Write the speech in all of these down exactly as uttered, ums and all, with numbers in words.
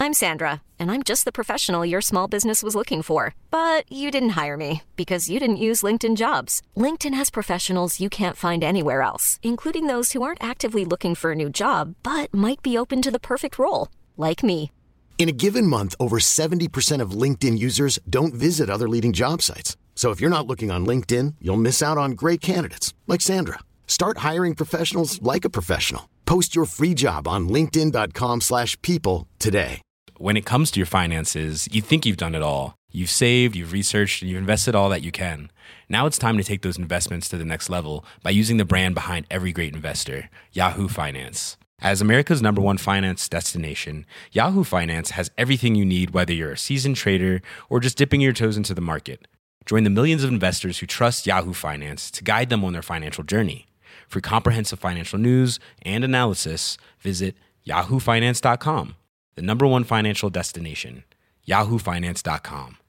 I'm Sandra, and I'm just the professional your small business was looking for. But you didn't hire me because you didn't use LinkedIn Jobs. LinkedIn has professionals you can't find anywhere else, including those who aren't actively looking for a new job, but might be open to the perfect role, like me. In a given month, over seventy percent of LinkedIn users don't visit other leading job sites. So if you're not looking on LinkedIn, you'll miss out on great candidates like Sandra. Start hiring professionals like a professional. Post your free job on linkedin dot com slash people today. When it comes to your finances, you think you've done it all. You've saved, you've researched, and you've invested all that you can. Now it's time to take those investments to the next level by using the brand behind every great investor, Yahoo Finance. As America's number one finance destination, Yahoo Finance has everything you need, whether you're a seasoned trader or just dipping your toes into the market. Join the millions of investors who trust Yahoo Finance to guide them on their financial journey. For comprehensive financial news and analysis, visit yahoo finance dot com, the number one financial destination, yahoo finance dot com.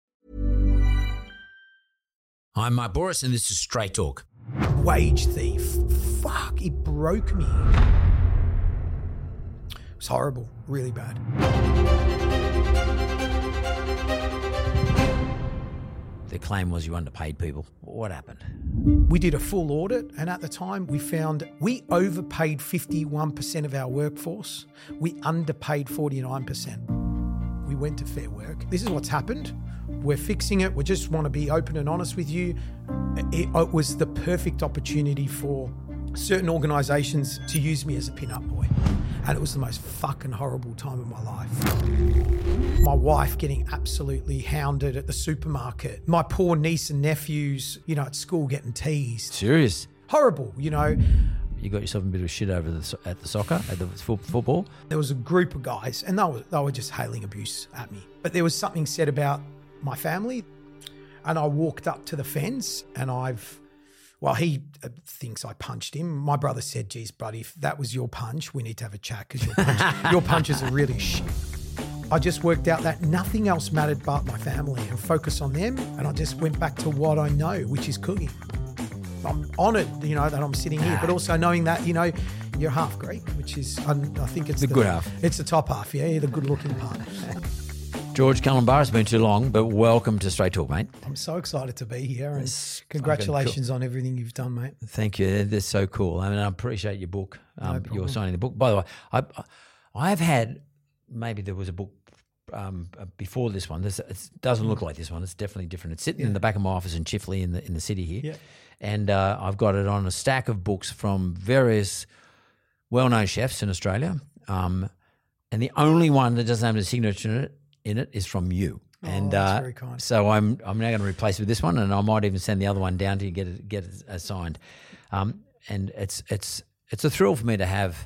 I'm Mark Boris, and this is Straight Talk. Wage thief. Fuck, it broke me. It was horrible, really bad. The claim was you underpaid people. What happened? We did a full audit, and at the time we found we overpaid fifty-one percent of our workforce. We underpaid forty-nine percent. We went to Fair Work. This is what's happened. We're fixing it. We just want to be open and honest with you. It, it was the perfect opportunity for certain organisations to use me as a pin-up boy. And it was the most fucking horrible time of my life. My wife getting absolutely hounded at the supermarket. My poor niece and nephews, you know, at school getting teased. Serious? Horrible, you know. You got yourself a bit of shit over the, at the soccer, at the fo- football? There was a group of guys, and they were, they were just hailing abuse at me. But there was something said about my family, and I walked up to the fence, and I've... Well, he thinks I punched him. My brother said, geez, buddy, if that was your punch, we need to have a chat because your, punch, your punches are really shit. I just worked out that nothing else mattered but my family and focus on them. And I just went back to what I know, which is cooking. I'm honoured, you know, that I'm sitting here, but also knowing that, you know, you're half Greek, which is, I, I think it's the, the good half. It's the top half, yeah, the good looking part. George Calombaris, it's been too long, but welcome to Straight Talk, mate. I'm so excited to be here, and It's congratulations cool. on everything you've done, mate. Thank you. That's so cool. I mean, I appreciate your book. Um, No you're signing the book. By the way, I, I've had, maybe there was a book um, before this one. This, it doesn't look like this one. It's definitely different. It's sitting Yeah. in the back of my office in Chifley in the in the city here. Yeah. And uh, I've got it on a stack of books from various well-known chefs in Australia. Um, and the only one that doesn't have a signature in it, in it is from you. Oh, And that's uh, very kind. so I'm I'm now going to replace it with this one, and I might even send the other one down to get it get it assigned. Um, and it's it's it's a thrill for me to have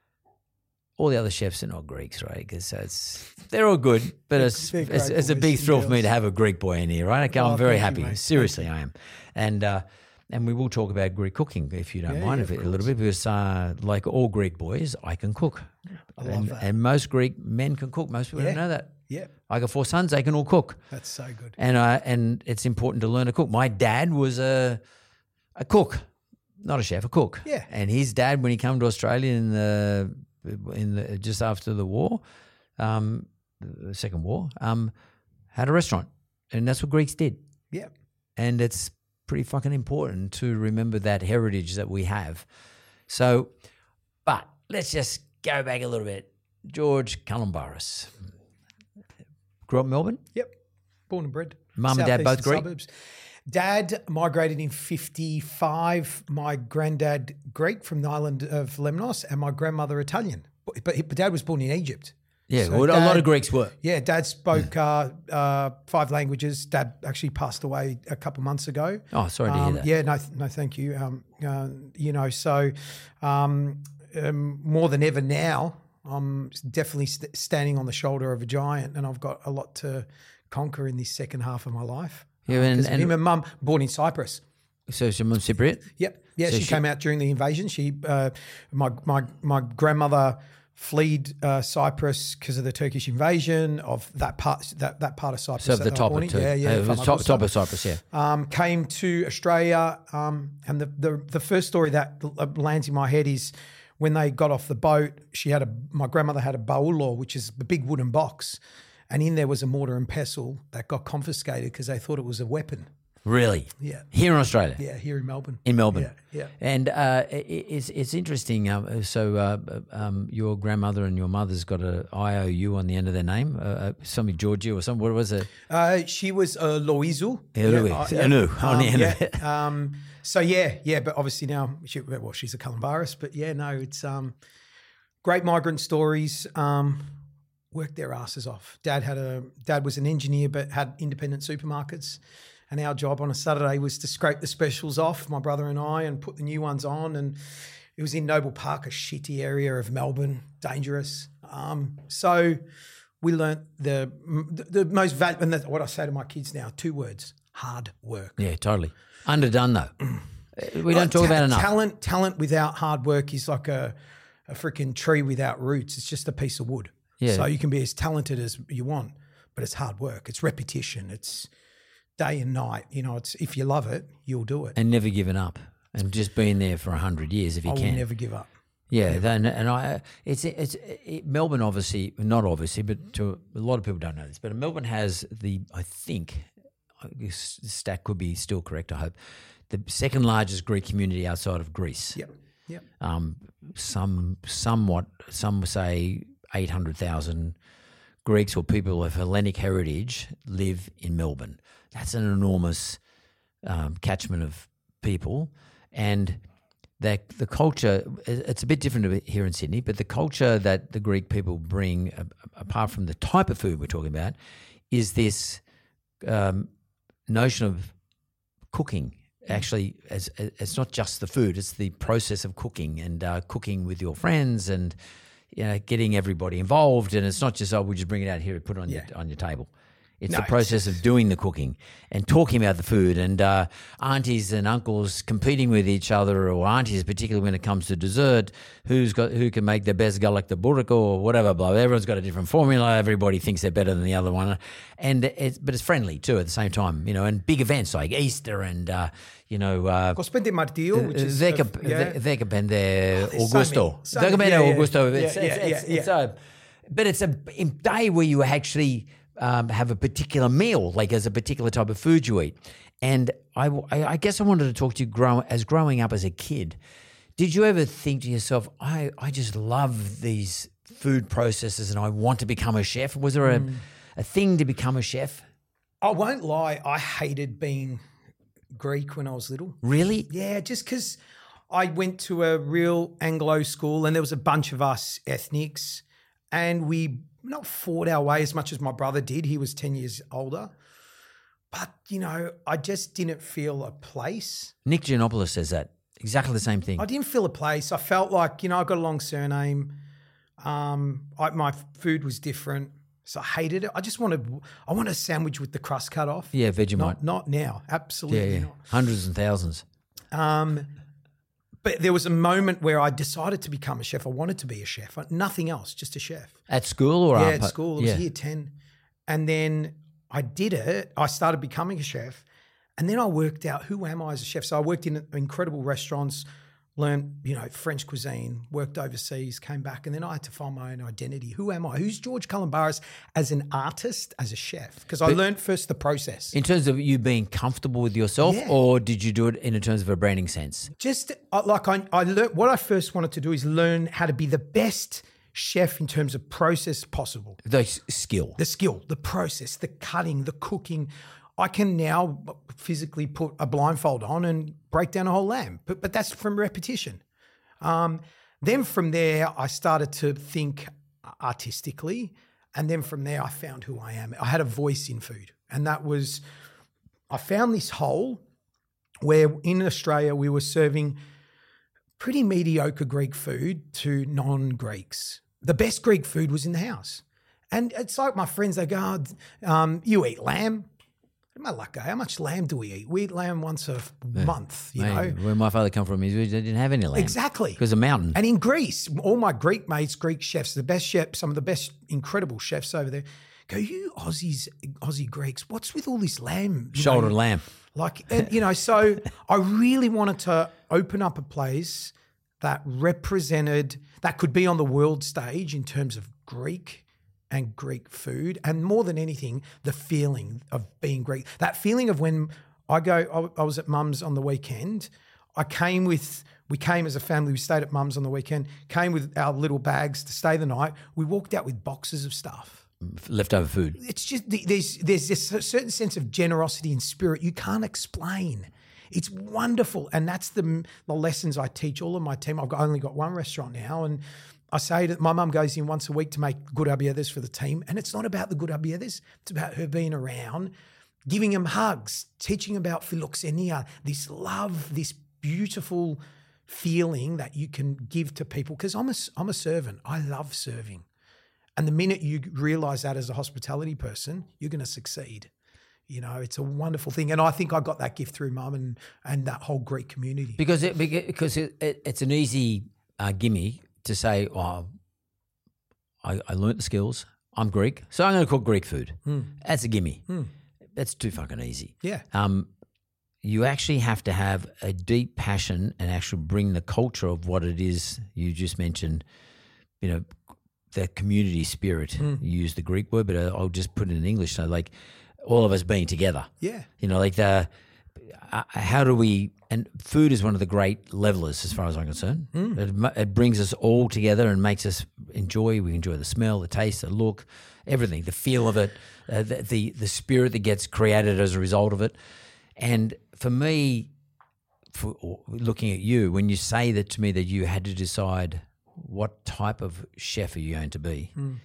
all the other chefs are not Greeks, right? Because it's they're all good, but it's They're it's, great it's a boys big and thrill for me girls. to have a Greek boy in here, right? Okay, Oh, I'm very thank you, happy. mate. Seriously, I am, and. Uh, And we will talk about Greek cooking if you don't Yeah, mind yeah, if of it, a little bit, because uh, like all Greek boys, I can cook. I love and, that. and most Greek men can cook. Most people Yeah. don't know that. Yeah, I got four sons; they can all cook. that's so good. And uh, and it's important to learn to cook. My dad was a a cook, not a chef, a cook. Yeah. And his dad, when he came to Australia in the in the, just after the war, um, the Second War, um, had a restaurant, and that's what Greeks did. Yeah. And it's pretty fucking important to remember that heritage that we have. So, but let's just go back a little bit. George Calombaris. Grew up in Melbourne? Yep. Born and bred. Mum and dad both Southeastern Greek? Suburbs. Dad migrated in fifty-five. My granddad Greek from the island of Lemnos, and my grandmother Italian. But, but, but Dad was born in Egypt. Yeah, So well, a lot Dad- of Greeks were. Yeah, Dad spoke uh, uh, five languages. Dad actually passed away a couple months ago. Oh, sorry to hear Um, that. Yeah, no, no, thank you. Um, uh, you know, so um, um, more than ever now, I'm definitely st- standing on the shoulder of a giant, and I've got a lot to conquer in this second half of my life. Yeah, and- Because and- him and Mum born in Cyprus. So is your mum Cypriot? Yep. Yeah, So she, she- came out during the invasion. She, uh, my my my grandmother fled uh, Cyprus because of the Turkish invasion of that part that, that part of Cyprus. So that the they were top born of in. two. Yeah, yeah. Uh, it was top, Famagusta. top of Cyprus, yeah. Um, came to Australia, um, and the, the the first story that l- lands in my head is when they got off the boat, she had a my grandmother had a baula, which is a big wooden box, and in there was a mortar and pestle that got confiscated because they thought it was a weapon. Really? Yeah. Here in Australia? Yeah, here in Melbourne. In Melbourne? Yeah, yeah. And uh, it, it's it's interesting. Um, so uh, um, your grandmother and your mother's got a I O U on the end of their name, uh, uh, something Georgia or something. What was it? Uh, she was uh, Loizu. Yeah, Louis. uh, Anu on the Um, end yeah. of it. Um, so yeah, yeah, but obviously now, she, well, she's a Columbaris, but yeah, no, it's um, great migrant stories. Um, worked their asses off. Dad had a dad was an engineer, but had independent supermarkets. And our job on a Saturday was to scrape the specials off, my brother and I, and put the new ones on. And it was in Noble Park, a shitty area of Melbourne, dangerous. Um, so we learnt the the, the most valuable, and that's what I say to my kids now, two words, hard work. Yeah, totally. Underdone though. We don't Like, talk ta- about it enough. Talent, talent without hard work is like a, a freaking tree without roots. It's just a piece of wood. Yeah. So you can be as talented as you want, but it's hard work. It's repetition. It's day and night. You know, it's if you love it, you'll do it. And never given up. And just been there for a hundred years if you I will can. never give up. Yeah, then and I it's it's it, Melbourne obviously not obviously, but to a lot of people don't know this, but Melbourne has the I think this stat could be still correct. I hope the second largest Greek community outside of Greece. Yep. Yep. Um, some somewhat some say eight hundred thousand Greeks or people of Hellenic heritage live in Melbourne. That's an enormous um, catchment of people, and that the culture, it's a bit different here in Sydney, but the culture that the Greek people bring, uh, apart from the type of food we're talking about, is this um, notion of cooking. Actually, as, as it's not just the food; it's the process of cooking and uh, cooking with your friends, and you know, getting everybody involved. And it's not just oh, we just bring it out here and put it on Yeah. your on your table. It's No, the it's process of doing the cooking and talking about the food, and uh, aunties and uncles competing with each other, or aunties particularly when it comes to dessert, who's got who can make the best galak de burrico or whatever. Blah. Everyone's got a different formula. Everybody thinks they're better than the other one, and it's but it's friendly too at the same time. You know, and big events like Easter and uh, you know. Uh, Cospende Martillo, which is Veka, uh, yeah. Veka Pende there's so Augusto. many- so Veka many- Pende yeah, yeah. Augusto. Yeah, It's, yeah, it's, yeah, it's, yeah. it's a, but it's a day where you actually um, have a particular meal, like as a particular type of food you eat. And I, I, I guess I wanted to talk to you grow, as growing up as a kid. Did you ever think to yourself, I, I just love these food processes and I want to become a chef? Was there a, Mm. a thing to become a chef? I won't lie, I hated being Greek when I was little. Really? Yeah, just because I went to a real Anglo school and there was a bunch of us ethnics, and we not fought our way as much as my brother did. He was ten years older. But, you know, I just didn't feel a place. Nick Giannopoulos says that. Exactly the same thing. I didn't feel a place. I felt like, you know, I got a long surname. Um, I, my food was different. So I hated it. I just wanted, I wanted a sandwich with the crust cut off. Yeah, Vegemite. Not, not now. yeah, Absolutely yeah. not. Hundreds and thousands. Um, but there was a moment where I decided to become a chef. I wanted to be a chef. Nothing else, just a chef. At school or yeah, up- at school. It was yeah. year ten. And then I did it. I started becoming a chef. And then I worked out, who am I as a chef? So I worked in incredible restaurants, learned, you know, French cuisine, worked overseas, came back, and then I had to find my own identity. Who am I? Who's George Columbaris as an artist, as a chef? Because I learned first the process. In terms of you being comfortable with yourself, Yeah. or did you do it in terms of a branding sense? Just uh, like I, I learned, what I first wanted to do is learn how to be the best chef in terms of process possible. The s- skill. The skill, the process, the cutting, the cooking. I can now physically put a blindfold on and break down a whole lamb, but, but that's from repetition. Um, then from there, I started to think artistically. And then from there, I found who I am. I had a voice in food. And that was, I found this hole where in Australia, we were serving pretty mediocre Greek food to non-Greeks. The best Greek food was in the house. And it's like my friends, they go, oh, um, you eat lamb. My luck, how much lamb do we eat? We eat lamb once a month, you Hey, know. where my father come from, he didn't have any land. Exactly. Because of mountain. And in Greece, all my Greek mates, Greek chefs, the best chefs, some of the best incredible chefs over there, go, you Aussies, Aussie Greeks, what's with all this lamb? You Shoulder know, lamb. Like, and, you know, so I really wanted to open up a place that represented, that could be on the world stage in terms of Greek and Greek food, and more than anything, the feeling of being Greek. That feeling of when I go, I, I was at Mum's on the weekend, I came with, we came as a family, we stayed at Mum's on the weekend, came with our little bags to stay the night. We walked out with boxes of stuff. Leftover food. It's just, there's, there's this certain sense of generosity and spirit you can't explain. It's wonderful. And that's the, the lessons I teach all of my team. I've got, only got one restaurant now, and I say that my mum goes in once a week to make good abiedas for the team, and it's not about the good abiedas. It's about her being around, giving them hugs, teaching about philoxenia, this love, this beautiful feeling that you can give to people. Because I'm a, I'm a servant. I love serving. And the minute you realise that as a hospitality person, you're going to succeed. You know, it's a wonderful thing. And I think I got that gift through Mum and, and that whole Greek community. Because it, because it, it, it's an easy uh, gimme to say, oh, I, I learnt the skills. I'm Greek, so I'm going to cook Greek food. Mm. That's a gimme. Mm. That's too fucking easy. Yeah. Um, you actually have to have a deep passion and actually bring the culture of what it is you just mentioned, you know, the community spirit. Mm. You use the Greek word, but I'll just put it in English. So like all of us being together. Yeah. You know, like the, uh, how do we, and food is one of the great levelers as far as I'm concerned. Mm. It, it brings us all together and makes us enjoy, we enjoy the smell, the taste, the look, everything, the feel of it, uh, the, the, the spirit that gets created as a result of it. And for me, for looking at you, when you say that to me that you had to decide what type of chef are you going to be, mm.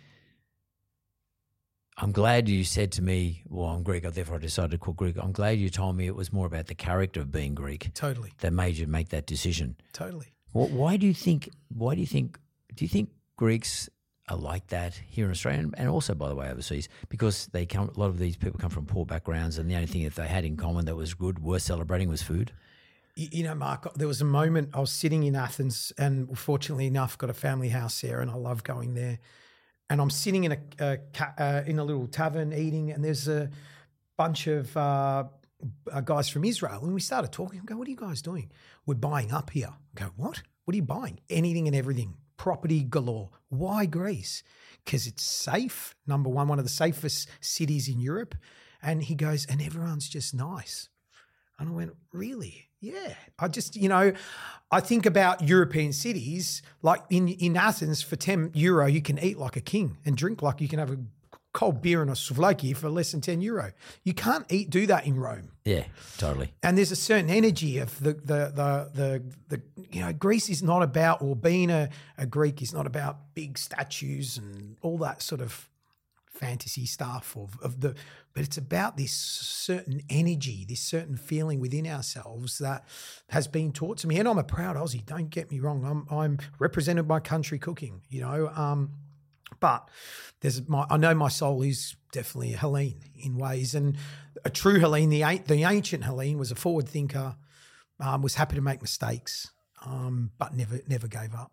I'm glad you said to me, well, I'm Greek, therefore I decided to cook Greek. I'm glad you told me it was more about the character of being Greek. Totally. That made you make that decision. Totally. Well, why do you think, why do you think, do you think Greeks are like that here in Australia and also, by the way, overseas? Because they come, a lot of these people come from poor backgrounds, and the only thing that they had in common that was good, worth celebrating, was food. You know, Mark, there was a moment I was sitting in Athens, and fortunately enough, got a family house there, and I love going there. And I'm sitting in a, a uh, in a little tavern eating, and there's a bunch of uh, guys from Israel, and we started talking. I go, "What are you guys doing?" "We're buying up here." I go, "What? What are you buying?" "Anything and everything, property galore." "Why Greece?" "Because it's safe. Number one, one of the safest cities in Europe." And he goes, "And everyone's just nice." And I went, "Really?" Yeah. I just, you know, I think about European cities, like in, in Athens, for ten euro, you can eat like a king and drink like you can have a cold beer and a souvlaki for less than ten euro. You can't eat, do that in Rome. Yeah, totally. And there's a certain energy of the, the, the, the, the you know, Greece is not about, or being a, a Greek is not about big statues and all that sort of fantasy stuff of, of the, but it's about this certain energy, this certain feeling within ourselves that has been taught to me. And I'm a proud Aussie, don't get me wrong. I'm I'm represented by country cooking, you know. Um, but there's my I know my soul is definitely a Hellene in ways, and a true Hellene, the the ancient Hellene, was a forward thinker, um, was happy to make mistakes, um, but never never gave up.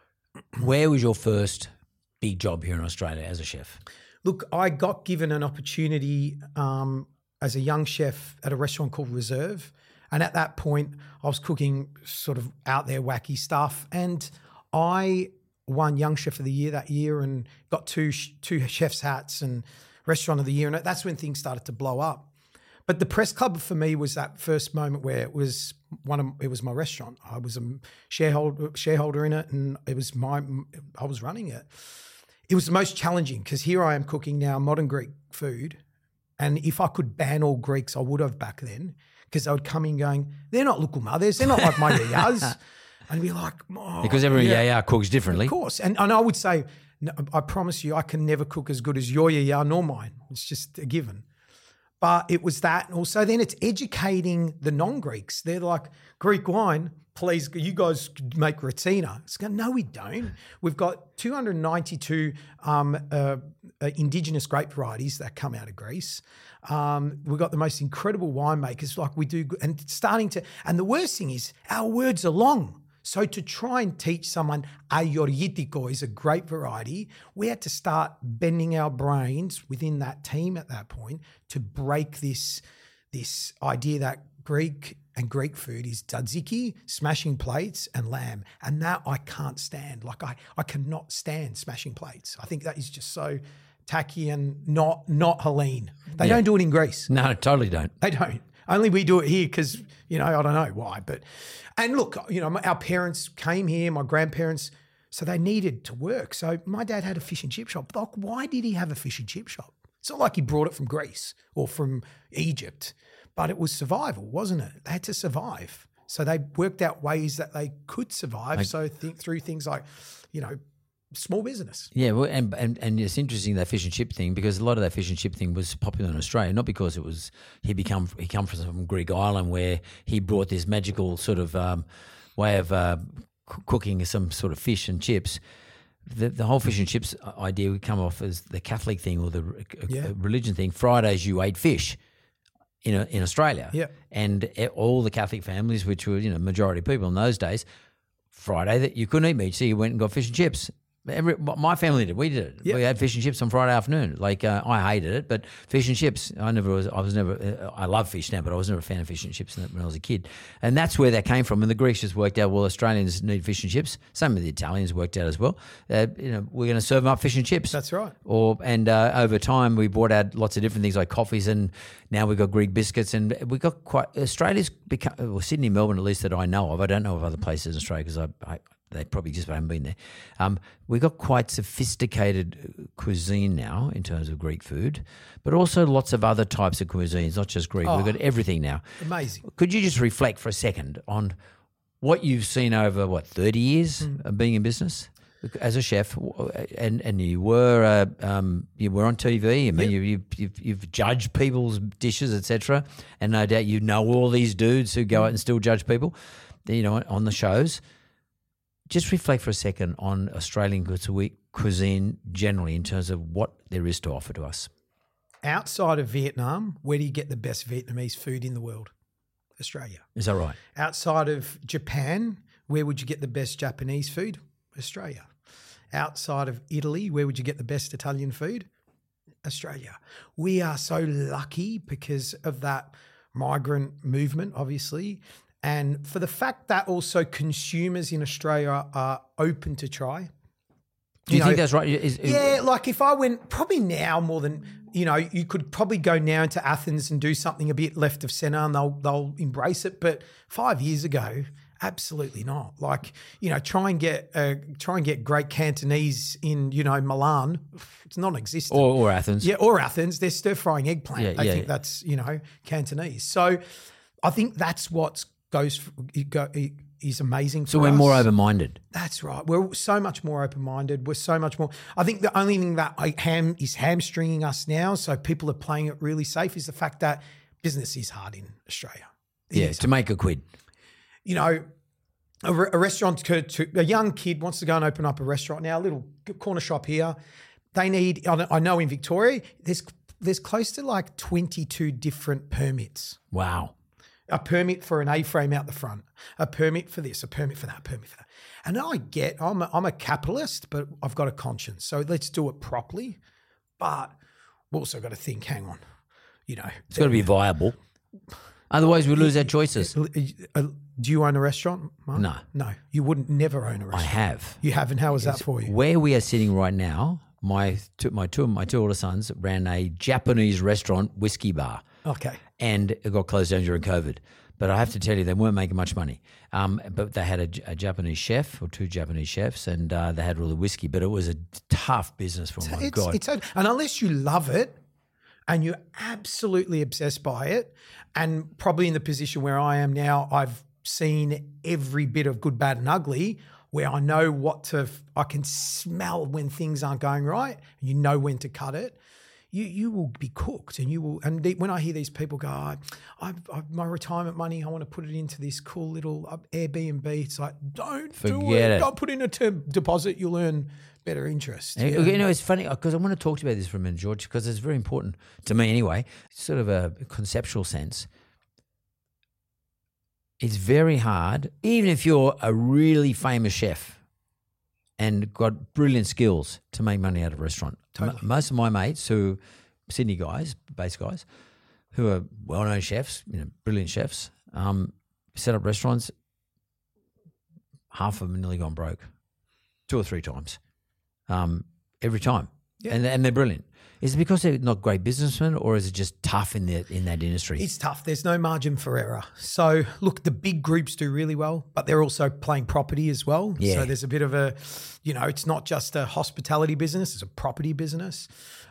Where was your first big job here in Australia as a chef? Look, I got given an opportunity um, as a young chef at a restaurant called Reserve. And at that point, I was cooking sort of out there wacky stuff. And I won Young Chef of the Year that year and got two two chef's hats and Restaurant of the Year. And that's when things started to blow up. But the press club for me was that first moment where it was one of it was my restaurant. I was a shareholder shareholder in it, and it was my I was running it. It was the most challenging because here I am cooking now modern Greek food, and if I could ban all Greeks, I would have back then, because they would come in going, they're not lukumathers, they're not like my yayas. And be like, oh, because every yeah. yaya cooks differently. Of course. And, and I would say, no, I promise you, I can never cook as good as your yaya nor mine. It's just a given. But it was that. And also then it's educating the non-Greeks. They're like, Greek wine, please, you guys make Retsina. It's going, no, we don't. We've got two hundred ninety-two um, uh, uh, indigenous grape varieties that come out of Greece. Um, we've got the most incredible winemakers like we do. And starting to, and the worst thing is our words are long. So to try and teach someone Aioritiko is a grape variety, we had to start bending our brains within that team at that point to break this, this idea that Greek and Greek food is tzatziki, smashing plates, and lamb. And that I can't stand. Like I, I cannot stand smashing plates. I think that is just so tacky and not not Helene. They Yeah. don't do it in Greece. No, totally don't. They don't. Only we do it here because, you know, I don't know why. But, and look, you know, my- our parents came here, my grandparents, so they needed to work. So my dad had a fish and chip shop. Like, why did he have a fish and chip shop? It's not like he brought it from Greece or from Egypt, but it was survival, wasn't it? They had to survive. So they worked out ways that they could survive. So think through things like, you know, small business. Yeah, well, and, and and it's interesting that fish and chip thing, because a lot of that fish and chip thing was popular in Australia, not because it was he become he come from some Greek island where he brought this magical sort of um, way of uh, c- cooking some sort of fish and chips. The, the whole fish and chips idea would come off as the Catholic thing or the uh, Yeah. religion thing. Fridays you ate fish in a, in Australia, Yeah. and e- all the Catholic families, which were you know majority of people in those days, Friday that you couldn't eat meat, so you went and got fish and chips. Every, my family did. We did it. Yeah. We had fish and chips on Friday afternoon. Like uh, I hated it, but fish and chips. I never was. I was never. Uh, I love fish now, but I was never a fan of fish and chips when I was a kid. And that's where that came from. And the Greeks just worked out. Well, Australians need fish and chips. Some of the Italians worked out as well. Uh, you know, we're going to serve them up fish and chips. That's right. Or and uh, over time we brought out lots of different things like coffees, and now we've got Greek biscuits, and we got quite Australia's become well, Sydney, Melbourne, at least that I know of. I don't know of other places in Australia because I. I They probably just haven't been there. Um, we got quite sophisticated cuisine now in terms of Greek food, but also lots of other types of cuisines, not just Greek. Oh. We've got everything now. Amazing. Could you just reflect for a second on what you've seen over, what, thirty years Mm. of being in business as a chef? And and you were uh, um, you were on T V. I mean, you, you, you've, you've judged people's dishes, et cetera. And no doubt you know all these dudes who go out and still judge people, you know, on the shows. Just reflect for a second on Australian cuisine generally in terms of what there is to offer to us. Outside of Vietnam, where do you get the best Vietnamese food in the world? Australia. Is that right? Outside of Japan, where would you get the best Japanese food? Australia. Outside of Italy, where would you get the best Italian food? Australia. We are so lucky because of that migrant movement, obviously. And for the fact that also consumers in Australia are open to try. Do you, know, think that's right? Is, is- Yeah, like if I went, probably now more than, you know, you could probably go now into Athens and do something a bit left of centre and they'll they'll embrace it. But five years ago, absolutely not. Like, you know, try and get uh, try and get great Cantonese in, you know, Milan. It's non-existent. Or, or Athens. Yeah, or Athens. They're stir-frying eggplant. Yeah, they yeah, think yeah. that's, you know, Cantonese. So I think that's what's goes it go, it is amazing. So for we're us. more open-minded. That's right. We're so much more open-minded. We're so much more. I think the only thing that I ham is hamstringing us now, so people are playing it really safe, is the fact that business is hard in Australia. It Yeah, is to make a quid. you know, a, re- a restaurant, to, to, a young kid wants to go and open up a restaurant now, a little corner shop here. They need, I I know in Victoria, there's there's close to like twenty-two different permits. Wow. A permit for an A-frame out the front, a permit for this, a permit for that, a permit for that. And I get, I'm a, I'm a capitalist, but I've got a conscience. So let's do it properly. But we've also got to think, hang on, you know. It's got to be viable. Otherwise, we lose our choices. Uh, Do you own a restaurant, Mark? No. No, you wouldn't never own a I restaurant. have. You haven't. How was that for you? Where we are sitting right now, my two, my two my two older sons ran a Japanese restaurant whiskey bar. Okay. And it got closed down during COVID. But I have to tell you, they weren't making much money. Um, but they had a, a Japanese chef or two Japanese chefs, and uh, they had all the whiskey. But it was a tough business for them. My It's, God. it's, and unless you love it and you're absolutely obsessed by it, and probably in the position where I am now, I've seen every bit of good, bad, and ugly, where I know what to, I can smell when things aren't going right, and you know when to cut it. You you will be cooked, and you will. And the, when I hear these people go, I, I've, I've my retirement money, I want to put it into this cool little uh, Airbnb. It's like, don't do Forget it. it. Don't put in a term deposit. You'll earn better interest. You Yeah. know, it's funny because I want to talk to you about this for a minute, George, because it's very important to me anyway, sort of a conceptual sense. It's very hard, even if you're a really famous chef and got brilliant skills, to make money out of a restaurant. Totally. M- Most of my mates who, Sydney guys, base guys, who are well-known chefs, you know, brilliant chefs, um, set up restaurants. Half of them have nearly gone broke, two or three times, um, every time, yeah. and and they're brilliant. Is it because they're not great businessmen, or is it just tough in the in that industry? It's tough. There's no margin for error. So look, the big groups do really well, but they're also playing property as well. Yeah. So there's a bit of a, you know, it's not just a hospitality business; it's a property business.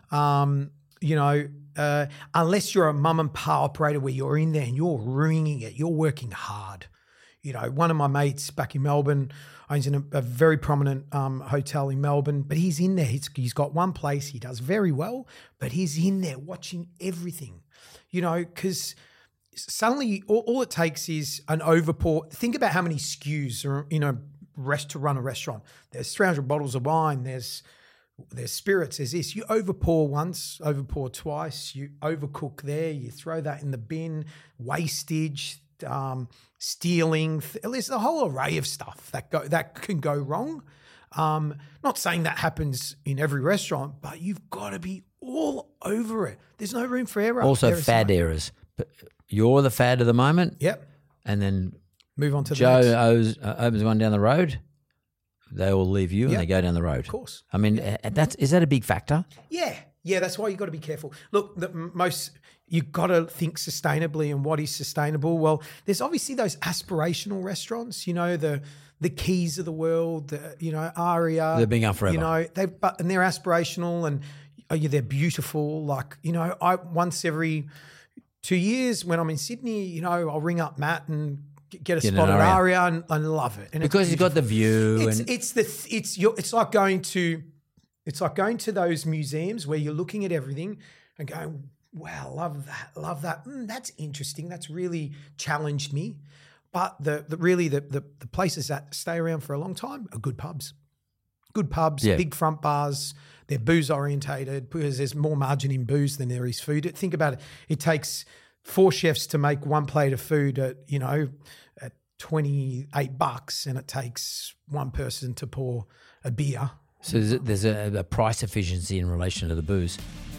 Um, you know, uh, unless you're a mum and pa operator where you're in there and you're ringing it, you're working hard. You know, one of my mates back in Melbourne owns in a, a very prominent um, hotel in Melbourne, but he's in there. He's, he's got one place. He does very well, but he's in there watching everything, you know, because suddenly all, all it takes is an overpour. Think about how many S K Us are, you know, rest to run a restaurant. There's three hundred bottles of wine. There's there's spirits. There's this. You overpour once, overpour twice. You overcook there. You throw that in the bin. Wastage. Um, stealing, there's a whole array of stuff that go that can go wrong. Um, not saying that happens in every restaurant, but you've got to be all over it. There's no room for error. Also, there fad errors. You're the fad of the moment. Yep. And then move on to Joe the next. owes, uh, opens one down the road. They all leave you Yep. and they go down the road. Of course. I mean, uh, that's is that a big factor? Yeah. Yeah, that's why you've got to be careful. Look, the most you've got to think sustainably, and what is sustainable? Well, there's obviously those aspirational restaurants, you know, the the Keys of the world, the, you know, Aria. They're being up forever. You know, they but and they're aspirational and oh, yeah, they're beautiful. Like, you know, I once every two years when I'm in Sydney, you know, I'll ring up Matt and get a Get spot an at Aria. Aria and, and love it. And it's Because you've got the view. it's, and it's the it's your it's like going to it's like going to those museums where you're looking at everything and going, wow, love that, love that. Mm, that's interesting. That's really challenged me. But the, the really the, the the places that stay around for a long time are good pubs, good pubs, Yeah. big front bars. They're booze orientated because there's more margin in booze than there is food. Think about it. It takes four chefs to make one plate of food at you know at twenty-eight bucks, and it takes one person to pour a beer. So there's, a, there's a, a price efficiency in relation to the booze.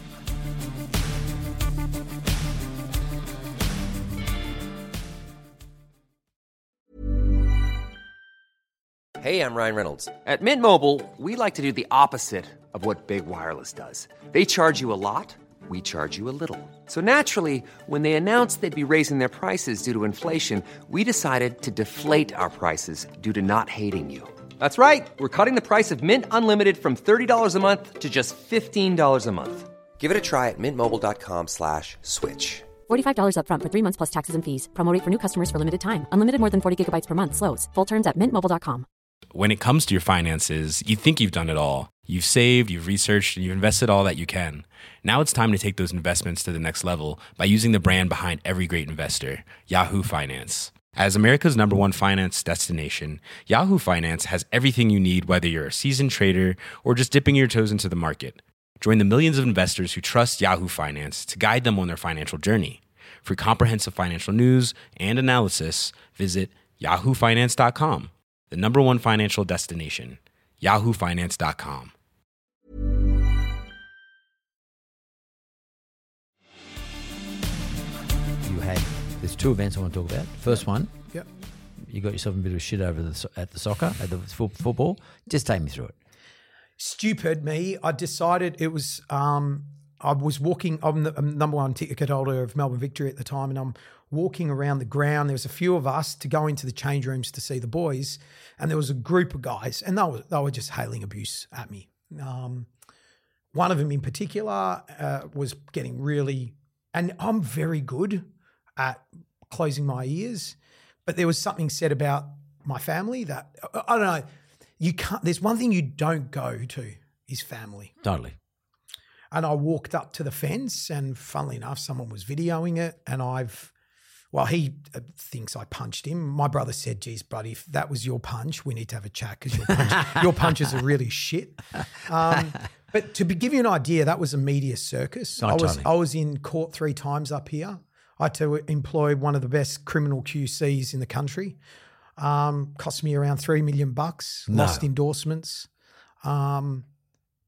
Hey, I'm Ryan Reynolds. At Mint Mobile, we like to do the opposite of what Big Wireless does. They charge you a lot, we charge you a little. So naturally, when they announced they'd be raising their prices due to inflation, we decided to deflate our prices due to not hating you. That's right. We're cutting the price of Mint Unlimited from thirty dollars a month to just fifteen dollars a month. Give it a try at mintmobile.com slash switch. forty-five dollars up front for three months plus taxes and fees. Promo rate for new customers for limited time. Unlimited more than forty gigabytes per month. Slows full terms at mint mobile dot com. When it comes to your finances, you think you've done it all. You've saved, you've researched, and you've invested all that you can. Now it's time to take those investments to the next level by using the brand behind every great investor, Yahoo Finance. As America's number one finance destination, Yahoo Finance has everything you need, whether you're a seasoned trader or just dipping your toes into the market. Join the millions of investors who trust Yahoo Finance to guide them on their financial journey. For comprehensive financial news and analysis, visit yahoo finance dot com, the number one financial destination, yahoo finance dot com. You had there's two events I want to talk about. First one, Yep. you got yourself a bit of shit over the, so- at the soccer, at the fo- football. Just take me through it. Stupid me. I decided it was. Um, I was walking. I'm the I'm number one ticket holder of Melbourne Victory at the time, and I'm walking around the ground. There was a few of us to go into the change rooms to see the boys, and there was a group of guys, and they were they were just hailing abuse at me. Um, one of them in particular uh, was getting really, and I'm very good at closing my ears, but there was something said about my family that I don't know. You can't. There's one thing you don't go to is family. Totally. And I walked up to the fence, and funnily enough, someone was videoing it, and I've, well, he uh, thinks I punched him. My brother said, "Geez, buddy, if that was your punch, we need to have a chat because your, punch, your punches are really shit." Um, but to be, give you an idea, that was a media circus. Oh, I was totally. I was in court three times up here. I had to employ one of the best criminal Q Cs in the country. Um, cost me around three million bucks. No. Lost endorsements. Um,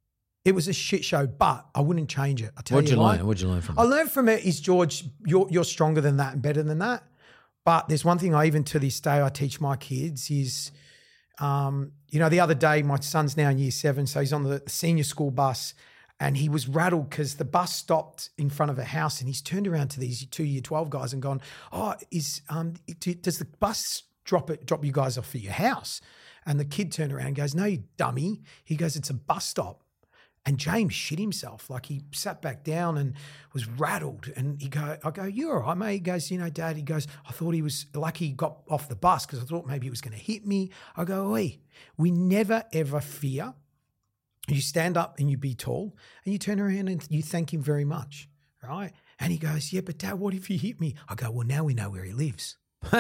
It was a shit show, but I wouldn't change it. I tell What'd you you why. learn? What'd you learn from I it? learned from it is, George, you're you're stronger than that and better than that. But there's one thing I even to this day I teach my kids is, um, you know, the other day my son's now in year seven, so he's on the senior school bus, and he was rattled because the bus stopped in front of a house, and he's turned around to these two year twelve guys and gone, "Oh, is um, does the bus drop it drop you guys off at your house?" And the kid turned around and goes, "No, you dummy." He goes, "It's a bus stop." And James shit himself. Like he sat back down and was rattled. And he go, I go, "You all right, mate?" He goes, "You know, Dad," he goes, "I thought he was lucky he got off the bus because I thought maybe he was going to hit me." I go, "Oi, we never ever fear. You stand up and you be tall and you turn around and you thank him very much, right?" And he goes, "Yeah, but Dad, what if you hit me?" I go, "Well, now we know where he lives."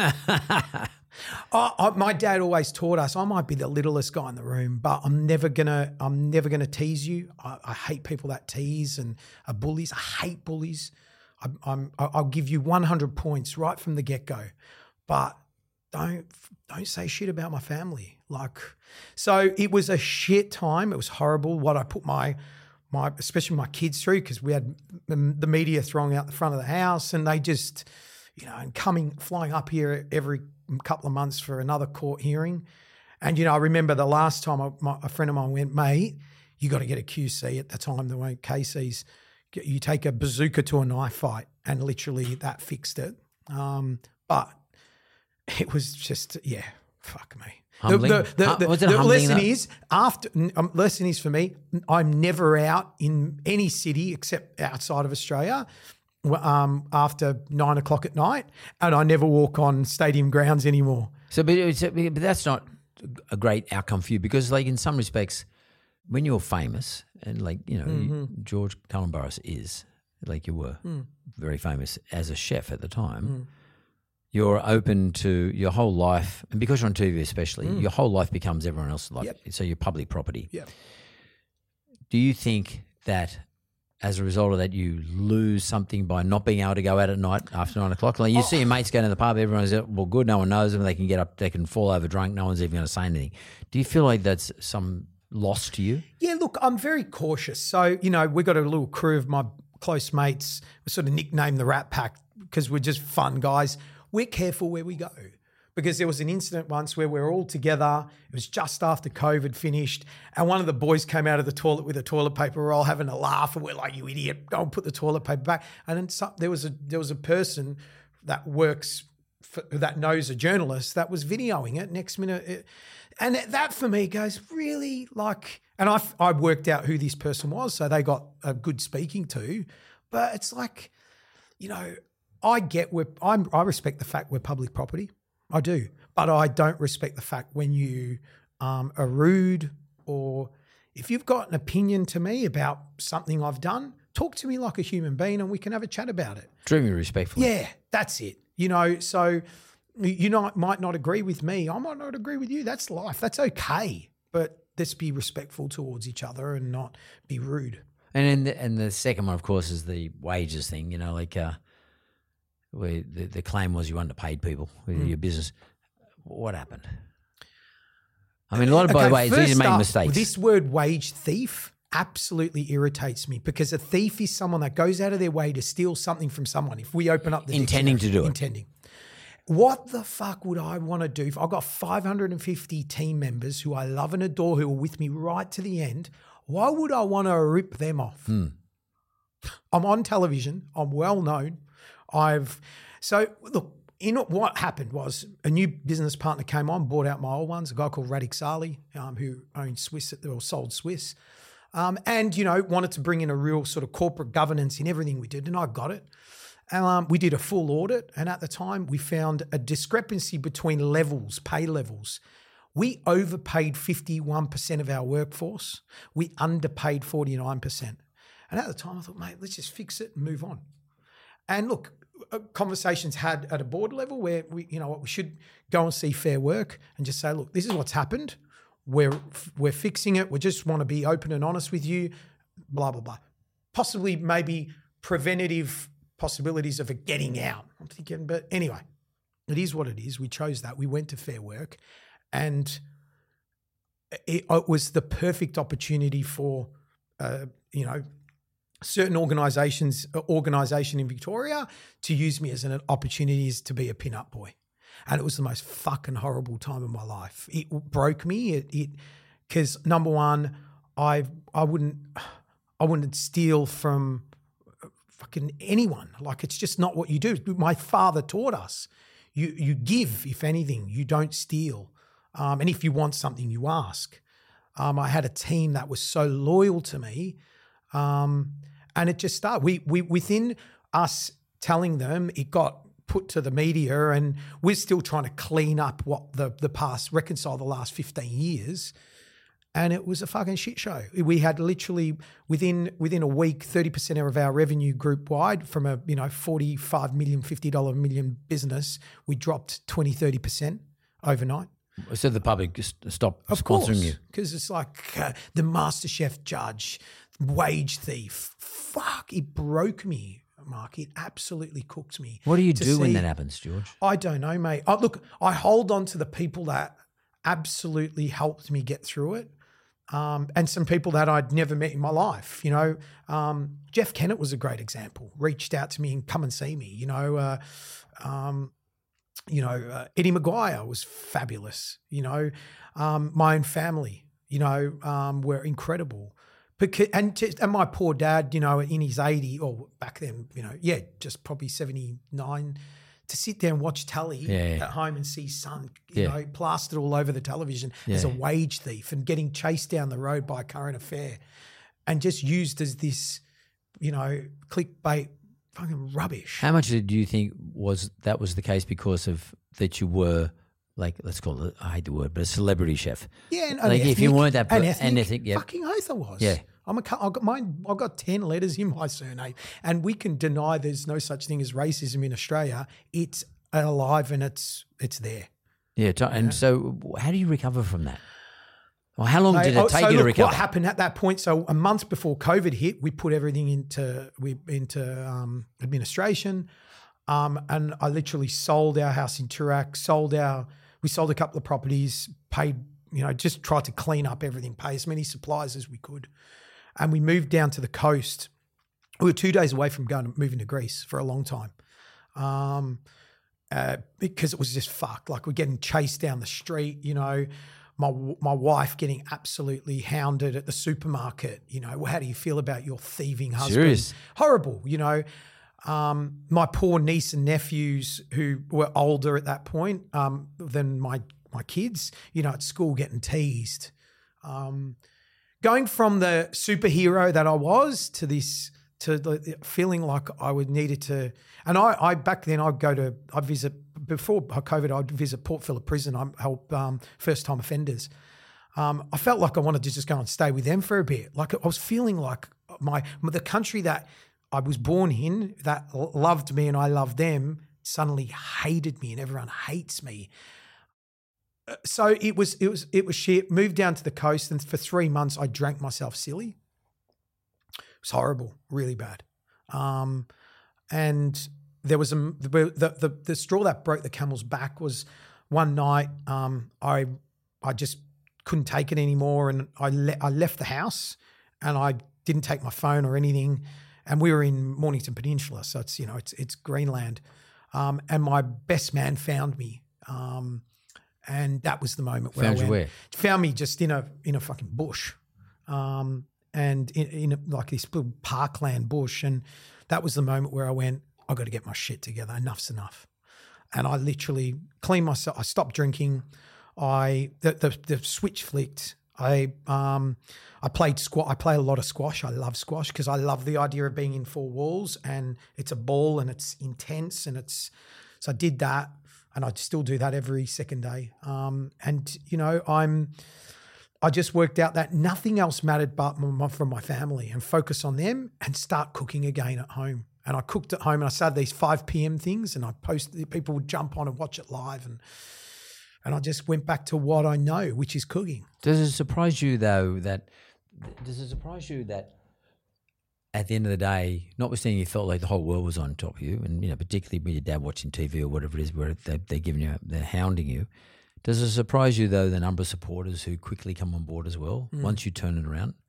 I, I, my dad always taught us I might be the littlest guy in the room, but I'm never gonna I'm never gonna tease you. I, I hate people that tease and are bullies. I hate bullies. I, I'm I'll give you one hundred points right from the get go, but don't don't say shit about my family. Like, so it was a shit time. It was horrible what I put my my especially my kids through because we had the media throwing out the front of the house and they just. You know, and coming, flying up here every couple of months for another court hearing. And, you know, I remember the last time I, my, a friend of mine went, "Mate, you got to get a Q C." At the time, there weren't K Cs. You take a bazooka to a knife fight and literally that fixed it. Um, but it was just, yeah, fuck me. Humbling? The, the, the, Hum- the, was it the humbling lesson though? is, after, um, lesson is for me, I'm never out in any city except outside of Australia Um, after nine o'clock at night, and I never walk on stadium grounds anymore. So, but, it's, but that's not a great outcome for you because, like, in some respects, when you're famous, and like you know, Mm-hmm. you, George Cullen Burris is like you were Mm. very famous as a chef at the time. Mm. You're open to your whole life, and because you're on T V, especially, Mm. your whole life becomes everyone else's life. Yep. So you're public property. Yeah. Do you think that? As a result of that, you lose something by not being able to go out at night after nine o'clock. Like you oh. see your mates going to the pub, everyone's well, good. No one knows them. They can get up, they can fall over drunk. No one's even going to say anything. Do you feel like that's some loss to you? Yeah, look, I'm very cautious. So you know, we got a little crew of my close mates. We sort of nicknamed the Rat Pack because we're just fun guys. We're careful where we go. Because there was an incident once where we were all together. It was just after COVID finished. And one of the boys came out of the toilet with a toilet paper. We're all having a laugh and we're like, "You idiot, go and put the toilet paper back." And then some, there was a there was a person that works, for, that knows a journalist that was videoing it. Next minute, it, and that for me goes, really? Like, and I, I worked out who this person was. So they got a good speaking to. But it's like, you know, I get, we're, I'm, I respect the fact we're public property. I do, but I don't respect the fact when you um, are rude or if you've got an opinion to me about something I've done, talk to me like a human being and we can have a chat about it. Treat me respectfully. Yeah, that's it. You know, so you not, might not agree with me. I might not agree with you. That's life. That's okay. But let's be respectful towards each other and not be rude. And then the, and the second one, of course, is the wages thing, you know, like uh, where the, the claim was you underpaid people with Mm. your business. What happened? I mean, a lot of, by the way, it's easy to first make up, mistakes. This word wage thief absolutely irritates me because a thief is someone that goes out of their way to steal something from someone. If we open up the Intending dictionary, to do it. Intending. What the fuck would I want to do if I've got five hundred fifty team members who I love and adore who are with me right to the end? Why would I want to rip them off? Hmm. I'm on television. I'm well known. I've so look. In what happened was a new business partner came on, bought out my old ones. A guy called Radik Saleh, um, who owned Swiss or sold Swiss, um, and you know wanted to bring in a real sort of corporate governance in everything we did, and I got it. Um, we did a full audit, and at the time we found a discrepancy between levels, pay levels. We overpaid fifty-one percent of our workforce. We underpaid forty-nine percent. And at the time I thought, mate, let's just fix it and move on. And look, conversations had at a board level where we, you know what, we should go and see Fair Work and just say, look, this is what's happened. We're we're fixing it. We just want to be open and honest with you. Blah blah blah. Possibly, maybe preventative possibilities of it getting out. I'm thinking, but anyway, it is what it is. We chose that. We went to Fair Work, and it, it was the perfect opportunity for uh, you know, certain organisations, organisation in Victoria to use me as an opportunity to be a pin-up boy. And it was the most fucking horrible time of my life. It broke me. It, it, because number one, I, I wouldn't, I wouldn't steal from fucking anyone. Like, it's just not what you do. My father taught us, you, you give, if anything, you don't steal. Um, and if you want something, you ask. Um, I had a team that was so loyal to me. Um, and it just started. We, we, within us telling them, it got put to the media, and we're still trying to clean up what the, the past, reconcile the last fifteen years. And it was a fucking shit show. We had literally within within a week, thirty percent of our revenue group wide from a, you know, forty-five million, fifty dollars million business, we dropped twenty, thirty percent overnight. So the public just stopped Of sponsoring course, you. because it's like uh, the MasterChef judge, wage thief. Fuck, it broke me, Mark. It absolutely cooked me. What do you to do when see- that happens, George? I don't know, mate. Oh, look, I hold on to the people that absolutely helped me get through it. Um, and some people that I'd never met in my life, you know. Um, Jeff Kennett was a great example. Reached out to me and come and see me, you know. Uh, um, you know, uh, Eddie Maguire was fabulous, you know. Um, my own family, you know, um, were incredible. Because, and, to, and my poor dad, you know, in his eighty, or back then, you know, yeah, just probably seventy-nine, to sit there and watch telly Yeah, yeah. at home and see son, you Yeah. know, plastered all over the television as a Yeah. wage thief and getting chased down the road by a current affair and just used as this, you know, clickbait fucking rubbish. How much do you think was that was the case because of that you were, like, let's call it, I hate the word, but a celebrity chef? Yeah, and Like, an if you ethnic- weren't that an per- ethnic, an ethnic, yeah. fucking oath I was. Yeah. I'm a, I've got mine. I've got ten letters in my surname, and we can deny there's no such thing as racism in Australia. It's alive and it's it's there. Yeah, t- and so how do you recover from that? Well, how long did Oh, it take so you to look, recover? what happened at that point? So a month before COVID hit, we put everything into we into um, administration, um, and I literally sold our house in Toorak, sold our we sold a couple of properties, paid, you know, just tried to clean up everything, pay as many suppliers as we could, and we moved down to the coast. We were two days away from going to, moving to Greece for a long time. Um, uh, because it was just fucked. Like, we're getting chased down the street, you know, my my wife getting absolutely hounded at the supermarket. You know, well, how do you feel about your thieving husband? Serious? Horrible, you know. Um, my poor niece and nephews who were older at that point um, than my my kids, you know, at school getting teased. Um, going from the superhero that I was to this, to the feeling like I would needed to, and I, I back then I'd go to, I'd visit, before COVID, I'd visit Port Phillip Prison. I help um, first time offenders. Um, I felt like I wanted to just go and stay with them for a bit. Like, I was feeling like my, the country that I was born in, that loved me and I loved them, suddenly hated me, and everyone hates me. So it was, it was, it was shit. Moved down to the coast, and for three months I drank myself silly. It was horrible, really bad. Um, and there was a the, the the straw that broke the camel's back was one night. Um, I I just couldn't take it anymore, and I le- I left the house, and I didn't take my phone or anything. And we were in Mornington Peninsula, so it's, you know, it's it's Greenland. Um, and my best man found me. Um, And that was the moment where Found I you went, where? found me just in a in a fucking bush, um, and in, in a, like this little parkland bush. And that was the moment where I went, I got to get my shit together. Enough's enough. And I literally cleaned myself. I stopped drinking. I the the, the switch flicked. I um I played squash. I play a lot of squash. I love squash because I love the idea of being in four walls, and it's a ball and it's intense, and it's so I did that. And I still do that every second day. Um, and, you know, I'm, I just worked out that nothing else mattered but my, from my family, and focus on them and start cooking again at home. And I cooked at home, and I started these five p.m. things, and I posted, people would jump on and watch it live. And, and I just went back to what I know, which is cooking. Does it surprise you, though, that, does it surprise you that at the end of the day, notwithstanding you felt like the whole world was on top of you, and, you know, particularly with your dad watching T V or whatever it is, where they, they're giving you, they're hounding you. Does it surprise you, though, the number of supporters who quickly come on board as well, Mm. once you turn it around?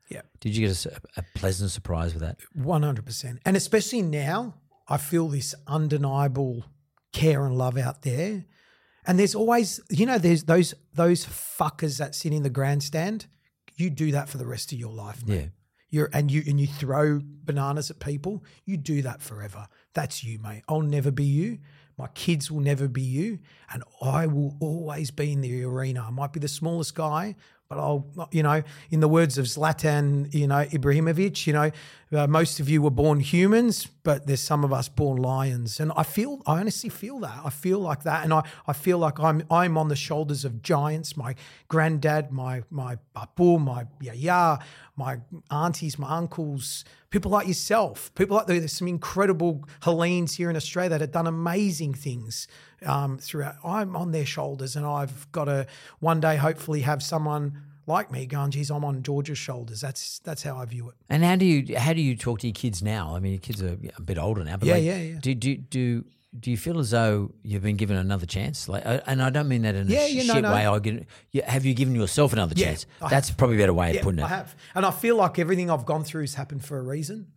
Yeah. Did you get a, a pleasant surprise with that? one hundred percent. And especially now, I feel this undeniable care and love out there. And there's always, you know, there's those those fuckers that sit in the grandstand. You do that for the rest of your life, mate. Yeah. You're and you and you throw bananas at people. You do that forever. That's you, mate. I'll never be you. My kids will never be you, and I will always be in the arena. I might be the smallest guy, but I'll, you know, in the words of Zlatan, you know, Ibrahimovic, you know, uh, most of you were born humans, but there's some of us born lions. And I feel, I honestly feel that. I feel like that. And I, I feel like I'm I'm on the shoulders of giants, my granddad, my my papu, my yaya, my aunties, my uncles, people like yourself, people like, there's some incredible Hellenes here in Australia that have done amazing things um, throughout. I'm on their shoulders, and I've got to one day hopefully have someone like me going, geez, I'm on George's shoulders. That's that's how I view it. And how do you how do you talk to your kids now? I mean, your kids are a bit older now, but Yeah, like, yeah, yeah. Do do do do you feel as though you've been given another chance? Like, uh, and I don't mean that in Yeah, a yeah, sh- no, shit no. way. I get, yeah, have you given yourself another Yeah, chance? I That's have. probably a better way Yeah, of putting it. I have. And I feel like everything I've gone through has happened for a reason.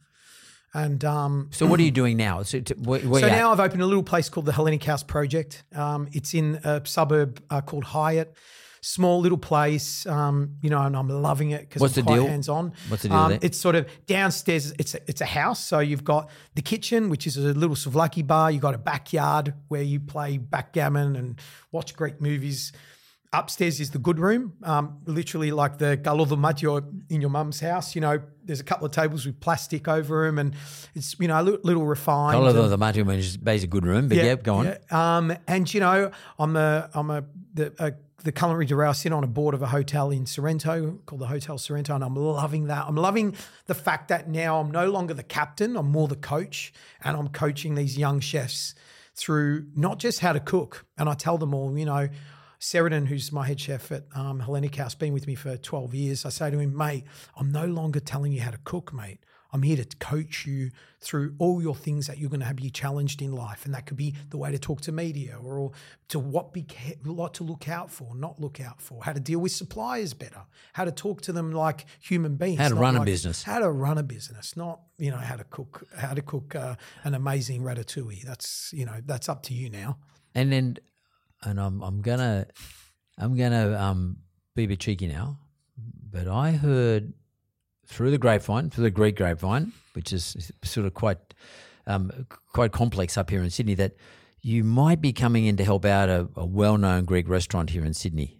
And um, So what are you doing now? So, to, where, where so you at? now I've opened a little place called the Hellenic House Project. Um, it's in a suburb uh, called Hyatt. Small little place, um, you know, and I'm loving it because What's I'm the quite deal? hands-on. What's the deal Um, there? it's sort of downstairs. It's a, it's a house, so you've got the kitchen, which is a little souvlaki bar. You've got a backyard where you play backgammon and watch Greek movies. Upstairs is the good room, um, literally like the galodomatio in your mum's house. You know, there's a couple of tables with plastic over them, and it's, you know, a little, little refined. Colour and- of the Matthew is basically a good room, but yeah, go on. yeah. Um, and you know, I'm a I'm a the a, the culinary director. I sit on a board of a hotel in Sorrento called the Hotel Sorrento, and I'm loving that. I'm loving the fact that now I'm no longer the captain. I'm more the coach, and I'm coaching these young chefs through not just how to cook. And I tell them all, you know, Sheridan, who's my head chef at um, Hellenic House, been with me for twelve years. I say to him, mate, I'm no longer telling you how to cook, mate. I'm here to coach you through all your things that you're going to have you challenged in life. And that could be the way to talk to media, or to what be what to look out for, not look out for, how to deal with suppliers better, how to talk to them like human beings. How to not run a like- business. How to run a business, not, you know, how to cook, how to cook uh, an amazing ratatouille. That's, you know, that's up to you now. And then, and I'm I'm gonna I'm gonna um be a bit cheeky now, but I heard through the grapevine, through the Greek grapevine, which is sort of quite um quite complex up here in Sydney, that you might be coming in to help out a, a well-known Greek restaurant here in Sydney.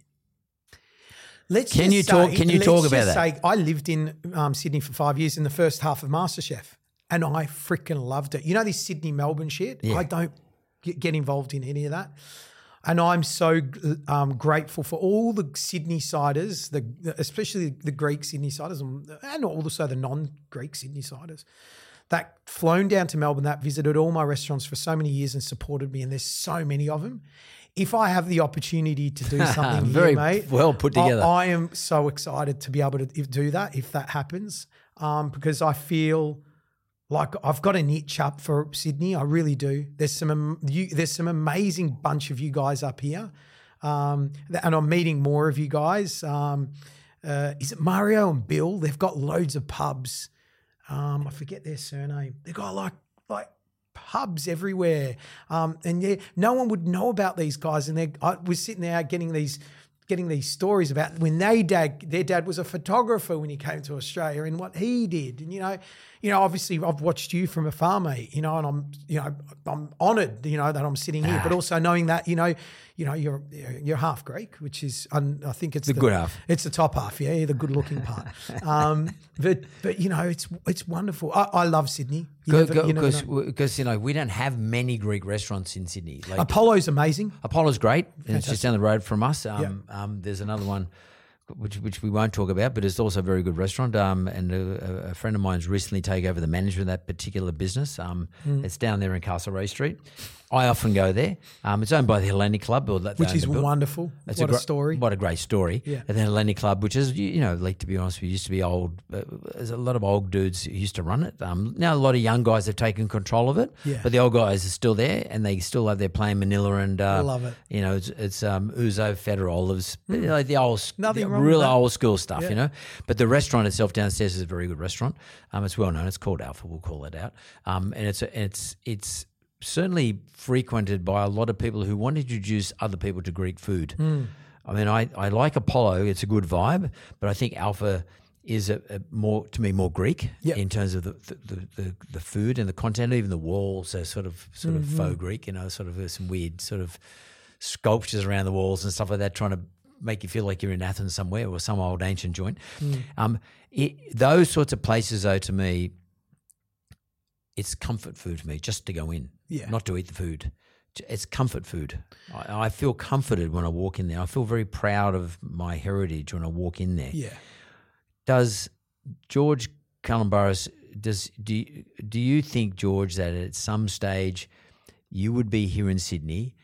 Let's Can just you talk- say- can you let's talk about just that? Say, I lived in um, Sydney for five years in the first half of MasterChef, and I freaking loved it. You know this Sydney Melbourne shit? Yeah. I don't get, get involved in any of that. And I'm so um, grateful for all the Sydney siders, the, especially the Greek Sydney siders, and, and also the non-Greek Sydney siders, that flown down to Melbourne, that visited all my restaurants for so many years and supported me. And there's so many of them. If I have the opportunity to do something Very here, mate, well put I- together. I, am so excited to be able to do that if that happens, um, because I feel like I've got an itch up for Sydney. I really do. There's some am- you, there's some amazing bunch of you guys up here, um, th- and I'm meeting more of you guys. Um, uh, is it Mario and Bill? They've got loads of pubs. Um, I forget their surname. They've got like like pubs everywhere, um, and yeah, no one would know about these guys. And they, I was sitting there getting these. Getting these stories about when they dad, their dad was a photographer when he came to Australia and what he did, and you know, you know, obviously I've watched you from afar, mate. You know, and I'm, you know, I'm honoured, you know, that I'm sitting here, but also knowing that, you know, you know, you're you're half Greek, which is, and I think it's The good half. It's the top half, yeah, the good-looking part. um, but but you know, it's it's wonderful. I, I love Sydney. You never- you never know. Because you know we don't have many Greek restaurants in Sydney. Like, Apollo's amazing. Apollo's great, and it's just down the road from us. Um, Yeah. um, there's another one, which which we won't talk about, but it's also a very good restaurant. Um, and a, a friend of mine's recently taken over the management of that particular business. Um, Mm. it's down there in Castlereagh Street. I often go there. Um, it's owned by the Hellenic Club, or that they Which own is the buil- wonderful. It's What a gr- story. What a great story. Yeah. And the Hellenic Club, which is, you you know, like to be honest with you, used to be old. Uh, there's a lot of old dudes who used to run it. Um, now a lot of young guys have taken control of it. Yeah. But the old guys are still there, and they still have their playing Manila and uh, I love it. You know, it's, it's um, Uzo, Federer, Olives, like the old, Nothing the wrong with real that. old school stuff, Yeah. you know. But the restaurant itself downstairs is a very good restaurant. Um, it's well known. It's called Alpha. We'll call it out. Um, and it's it's it's certainly frequented by a lot of people who want to introduce other people to Greek food. Mm. I mean, I, I like Apollo. It's a good vibe, but I think Alpha is a, a more to me more Greek Yep. in terms of the the, the, the the food and the content. Even the walls are sort of sort Mm-hmm. of faux Greek. You know, sort of there's some weird sort of sculptures around the walls and stuff like that, trying to make you feel like you're in Athens somewhere or some old ancient joint. Mm. Um, it, those sorts of places, though, to me, it's comfort food for me just to go in, Yeah. not to eat the food. It's comfort food. I, I feel comforted when I walk in there. I feel very proud of my heritage when I walk in there. Yeah. Does George Calombaris, does do you, do you think, George, that at some stage you would be here in Sydney,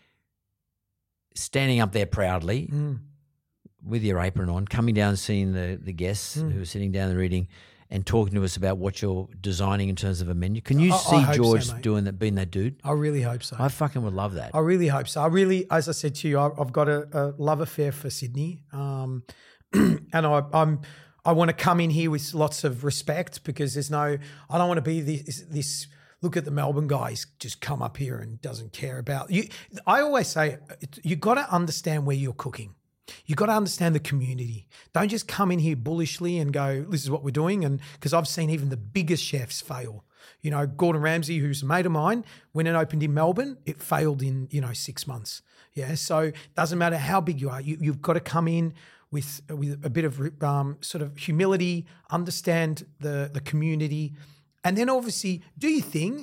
standing up there proudly Mm. with your apron on, coming down, seeing the, the guests Mm. who are sitting down there eating, and talking to us about what you're designing in terms of a menu? Can you I- I see hope so, George mate. doing that, being that dude? I really hope so. I fucking would love that. I really hope so. I really, as I said to you, I, I've got a, a love affair for Sydney, um, and I, I'm I want to come in here with lots of respect because there's no. I don't want to be this. this look at the Melbourne guys just come up here and doesn't care about you. I always say you got to understand where you're cooking. You got to understand the community. Don't just come in here bullishly and go, "This is what we're doing." And because I've seen even the biggest chefs fail. You know, Gordon Ramsay, who's a mate of mine, when it opened in Melbourne, it failed in you know six months. Yeah, so it doesn't matter how big you are. You, you've got to come in with with a bit of um, sort of humility, understand the the community, and then obviously do your thing,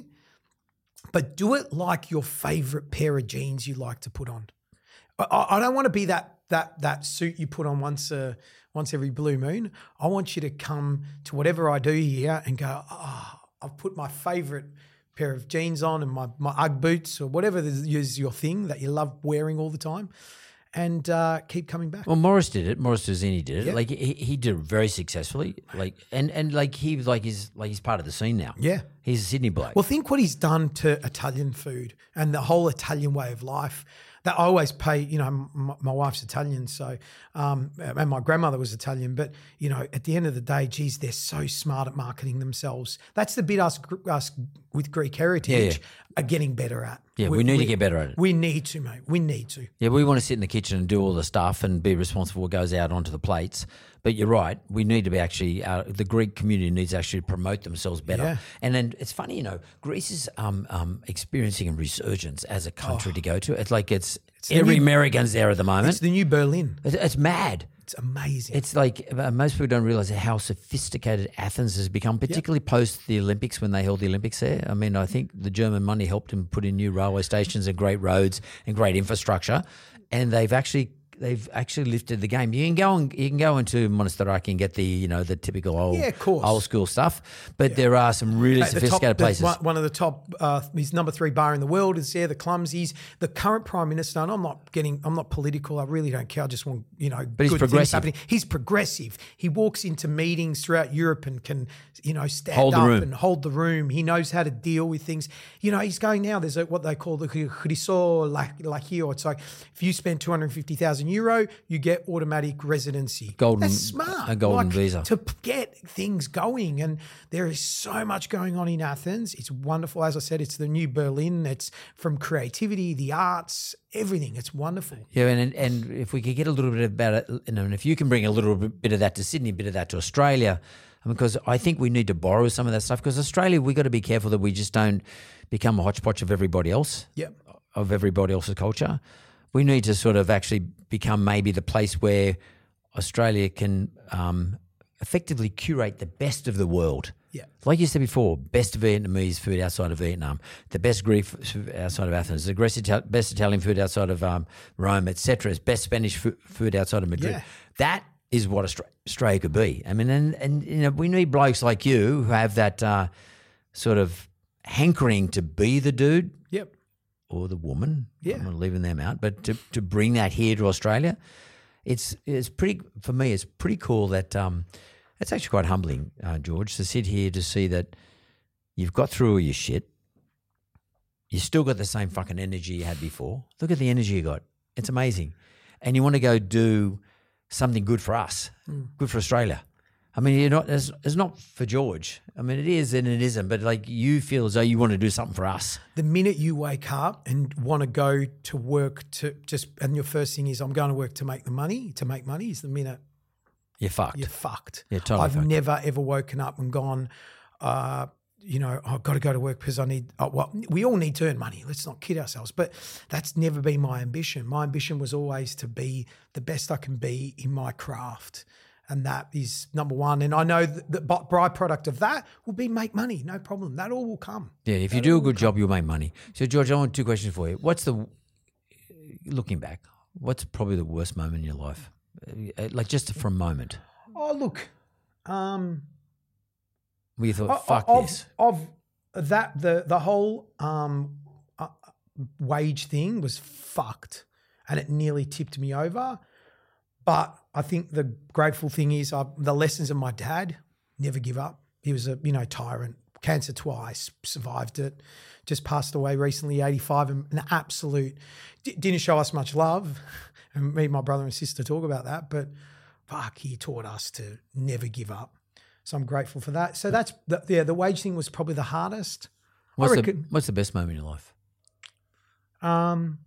but do it like your favorite pair of jeans you like to put on. I, I don't want to be that that that suit you put on once a once every blue moon. I want you to come to whatever I do here and go, oh, I've put my favorite pair of jeans on and my, my Ugg boots or whatever is your thing that you love wearing all the time, and uh, keep coming back. Well, Morris did it. Morris Dozzini did it. Yeah. Like he, he did it very successfully. Like and and like he was like he's like he's part of the scene now. Yeah. He's a Sydney bloke. Well, think what he's done to Italian food and the whole Italian way of life. That I always pay, you know, my, my wife's Italian, so um, and my grandmother was Italian. But you know, at the end of the day, geez, they're so smart at marketing themselves. That's the bit us us with Greek heritage Yeah, yeah. are getting better at. Yeah, we need to get better at it. We need to, mate. We need to. Yeah, we want to sit in the kitchen and do all the stuff and be responsible for what goes out onto the plates. But you're right. We need to be actually, uh, the Greek community needs to actually promote themselves better. Yeah. And then it's funny, you know, Greece is um, um, experiencing a resurgence as a country to go to. It's like it's, Oh. the every new- American's there at the moment. It's the new Berlin. It's, it's mad. It's amazing. It's like uh, most people don't realize how sophisticated Athens has become, particularly post the Olympics when they held the Olympics there. I mean, I think the German money helped them put in new railway stations and great roads and great infrastructure, and they've actually they've actually lifted the game. You can go and you can go into Monastiraki and get the you know the typical old Yeah, of course. old school stuff, but there are some really At the top- sophisticated the- places. One, one of the top, uh, his number three bar in the world is there. The Clumsies, the current prime minister. And I'm not getting, I'm not political. I really don't care. I just want you know, But he's good things progressive. happening. He's progressive. He walks into meetings throughout Europe and can, you know, stand Hold the up room. and hold the room. He knows how to deal with things. You know, he's going now. There's a, what they call the Chryso Lachio. It's like if you spend two hundred fifty thousand euro, you get automatic residency. Golden- That's smart. a golden Like, visa. to p- get things going. And there is so much going on in Athens. It's wonderful. As I said, it's the new Berlin. It's from creativity, the arts, everything. It's wonderful. Yeah, and and if we could get a little bit about it, you know, and if you can bring a little bit of that to Sydney, a bit of that to Australia, because I think we need to borrow some of that stuff. Because Australia, we got to be careful that we just don't become a hodgepodge of everybody else, Yep. of everybody else's culture. We need to sort of actually become maybe the place where Australia can um, effectively curate the best of the world. Yeah. Like you said before, best Vietnamese food outside of Vietnam, the best Greek food outside of Athens, the best Ital- best Italian food outside of um, Rome, et cetera. Best Spanish fu- food outside of Madrid. Yeah. That is what Austra- Australia could be. I mean, and, and you know, we need blokes like you who have that uh, sort of hankering to be the dude Yep. or the woman. Yeah. I'm not leaving them out, but to, to bring that here to Australia, it's it's pretty for me. It's pretty cool that um, it's actually quite humbling, uh, George, to sit here to see that you've got through all your shit. You still got the same fucking energy you had before. Look at the energy you got. It's amazing, and you want to go do something good for us, Mm. good for Australia. I mean, you're not. It's, it's not for George. I mean, it is and it isn't. But like, you feel as though you want to do something for us. The minute you wake up and want to go to work to just, and your first thing is, I'm going to work to make the money, to make money, is the minute You're fucked. you're fucked. You're totally I've fucked. never ever woken up and gone, uh, you know, I've got to go to work because I need, oh, well, we all need to earn money. Let's not kid ourselves. But that's never been my ambition. My ambition was always to be the best I can be in my craft. And that is number one. And I know that the byproduct of that will be make money. No problem. That all will come. Yeah, if you do a good job, you'll make money. So, George, I want two questions for you. What's the, looking back, what's probably the worst moment in your life? Uh, Like, just for a moment, Oh, look. Um, where you thought, of, fuck of, this. Of that, the, the whole um, uh, wage thing was fucked and it nearly tipped me over. But I think the grateful thing is I, the lessons of my dad, never give up. He was a, you know, tyrant, cancer twice, survived it, just passed away recently, eighty-five, and an absolute, d- didn't show us much love. And me and my brother and sister talk about that, but fuck, he taught us to never give up. So I'm grateful for that. So that's, the, yeah, the wage thing was probably the hardest. What's I the, reckon, what's the best moment in your life? um,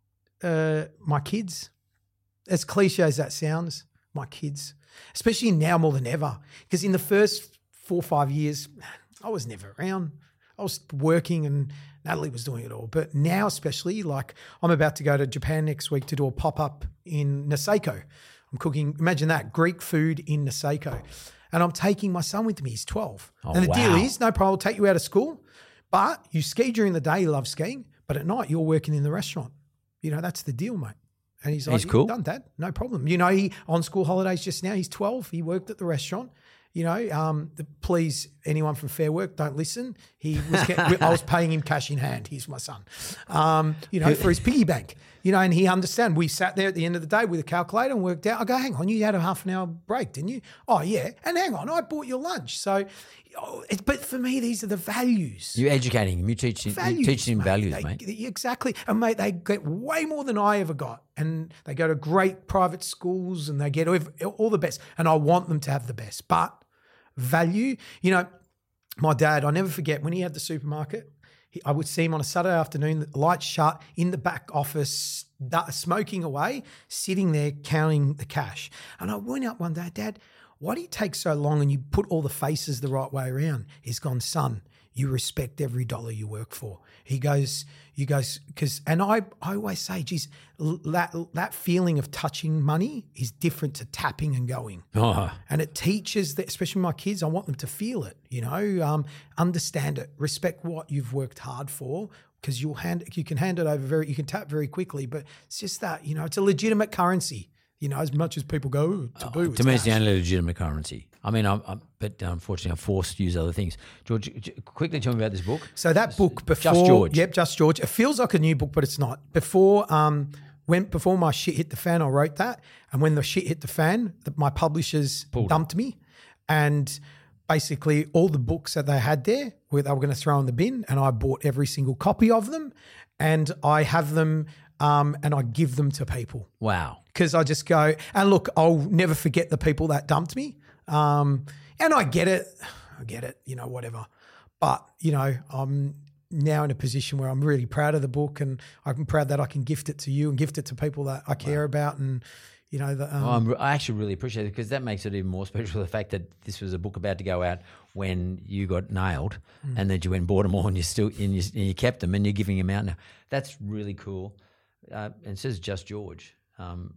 uh, my kids. As cliche as that sounds, my kids, especially now more than ever, because in the first four or five years, I was never around. I was working and Natalie was doing it all. But now especially, like I'm about to go to Japan next week to do a pop-up in Niseko. I'm cooking, imagine that, Greek food in Niseko. And I'm taking my son with me, he's twelve. Oh, and the deal wow. is, no problem, I'll take you out of school, but you ski during the day, you love skiing, but at night you're working in the restaurant. You know, that's the deal, mate. And he's like, He's cool. Done, Dad, no problem. You know, he on school holidays just now, he's twelve. He worked at the restaurant. You know, um, the, please, anyone from Fair Work, don't listen. He was, get, I was paying him cash in hand. He's my son. Um, you know, for his piggy bank. You know, and he understand. We sat there at the end of the day with a calculator and worked out. I go, hang on, you had a half an hour break, didn't you? Oh yeah, and hang on, I bought your lunch. So, oh, it, but for me, these are the values. You're educating him. You're teaching, Values, you're teaching him mate. values, They- mate. they- Exactly. And mate, they get way more than I ever got. And they go to great private schools and they get all, all the best. And I want them to have the best. But value, you know, my dad, I never forget when he had the supermarket, he, I would see him on a Saturday afternoon, the lights shut, in the back office, da- smoking away, sitting there counting the cash. And I went up one day, Dad, why do you take so long and you put all the faces the right way around? He's gone, son, you respect every dollar you work for. He goes, you goes, because, and I, I always say, geez, l- that, that feeling of touching money is different to tapping and going. Oh, And it teaches that, especially my kids, I want them to feel it, you know, um, understand it, respect what you've worked hard for, because you'll hand, you can hand it over very, you can tap very quickly, but it's just that, you know, it's a legitimate currency. You know, as much as people go, "Ooh, taboo. to me, it's the cash." only legitimate currency. I mean, I'm, I'm, but unfortunately, I'm forced to use other things. George, j- quickly tell me about this book. So that book before, Just George. Yep, Just George. It feels like a new book, but it's not. Before, um, when before my shit hit the fan, I wrote that, and when the shit hit the fan, the, my publishers dumped me, and basically all the books that they had there, where they were going to throw in the bin, and I bought every single copy of them, and I have them, um, and I give them to people. Wow. Because I just go, and look, I'll never forget the people that dumped me. Um, and I get it, I get it, you know, whatever. But, you know, I'm now in a position where I'm really proud of the book, and I'm proud that I can gift it to you and gift it to people that I care about. And, you know, the, um, Well, I'm, I actually really appreciate it because that makes it even more special, the fact that this was a book about to go out when you got nailed and that you went and bought them all and you still and you, and you kept them and you're giving them out now. That's really cool. Uh, and it says Just George. Um,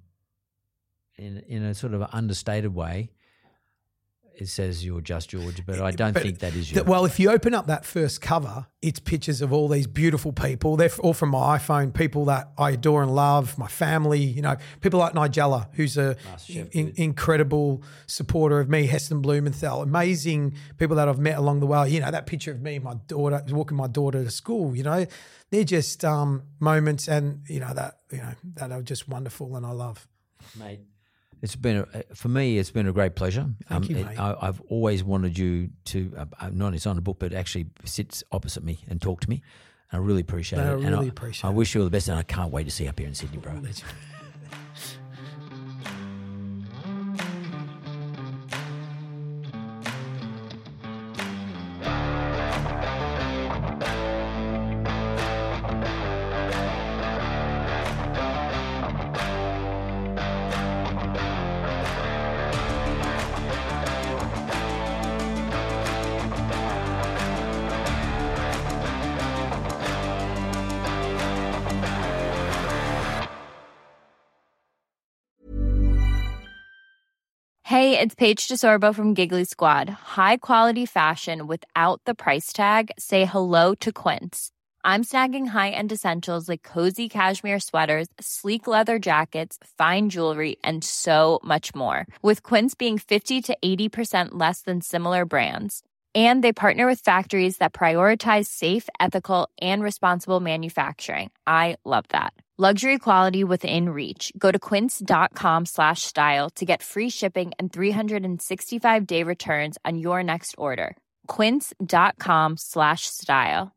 in in a sort of understated way, it says you're Just George, but I don't But think that is you. th- well, if you open up that first cover, it's pictures of all these beautiful people. They're all from my iPhone, people that I adore and love, my family, you know, people like Nigella, who's a in, incredible supporter of me, Heston Blumenthal, amazing people that I've met along the way. You know, that picture of me, my daughter, walking my daughter to school, you know, they're just um, moments and, you know, that, you know, that are just wonderful and I love. Mate, it's been a, for me. It's been a great pleasure. Thank you, it- mate. I, I've always wanted you to uh, uh, not only sign a book, but actually sit opposite me and talk to me. I really appreciate No, it. I and really I, appreciate I it. wish you all the best, and I can't wait to see you up here in Sydney, bro. Hey, it's Paige DeSorbo from Giggly Squad. High quality fashion without the price tag. Say hello to Quince. I'm snagging high-end essentials like cozy cashmere sweaters, sleek leather jackets, fine jewelry, and so much more. With Quince being fifty to eighty percent less than similar brands. And they partner with factories that prioritize safe, ethical, and responsible manufacturing. I love that. Luxury quality within reach. Go to quince.com slash style to get free shipping and three sixty-five day returns on your next order. Quince.com slash style.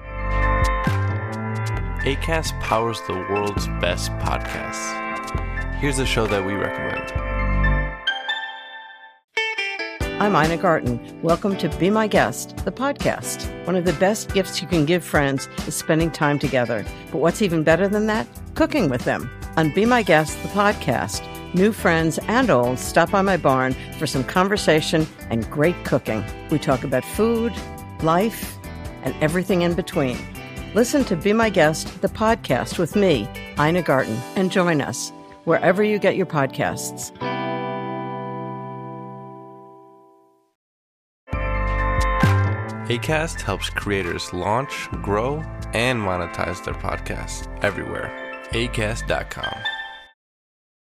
Acast powers the world's best podcasts. Here's a show that we recommend. I'm Ina Garten. Welcome to Be My Guest, the podcast. One of the best gifts you can give friends is spending time together. But what's even better than that? Cooking with them. On Be My Guest, the podcast, new friends and old stop by my barn for some conversation and great cooking. We talk about food, life, and everything in between. Listen to Be My Guest, the podcast with me, Ina Garten, and join us wherever you get your podcasts. Acast helps creators launch, grow, and monetize their podcasts everywhere. acast dot com.